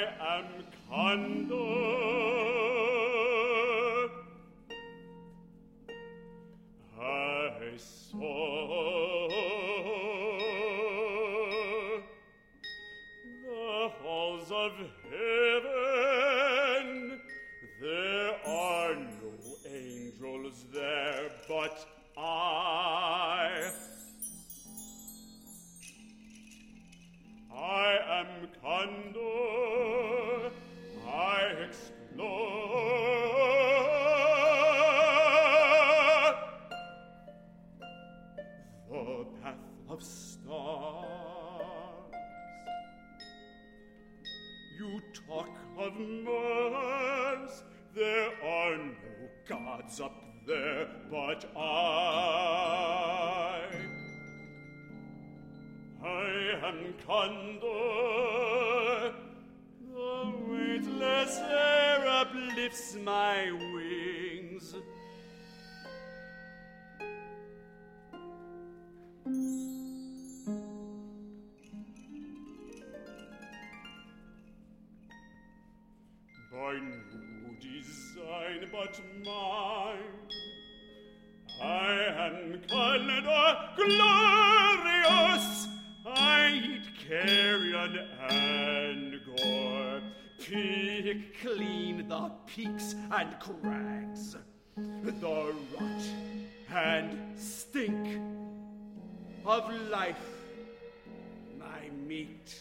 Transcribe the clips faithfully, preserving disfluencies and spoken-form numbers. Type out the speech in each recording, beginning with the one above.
am Condor. I saw the halls of heaven. There are no angels there, but I. I am Condor. I explore the path of stars. You talk of Mars. There are no gods up there, but I. I am Condor. The weightless air uplifts my wings. By no design but mine, I am Condor glorious. I eat carrion and gore, pick clean the peaks and crags, the rot and stink of life, my meat.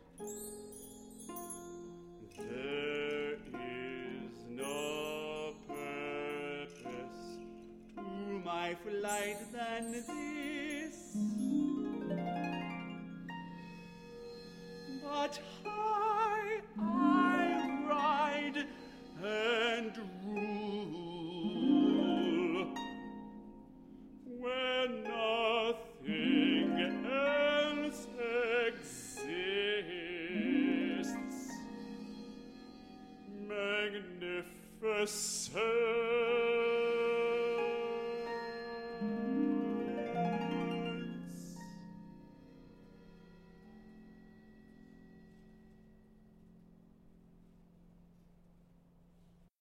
There is no purpose to my flight than this. But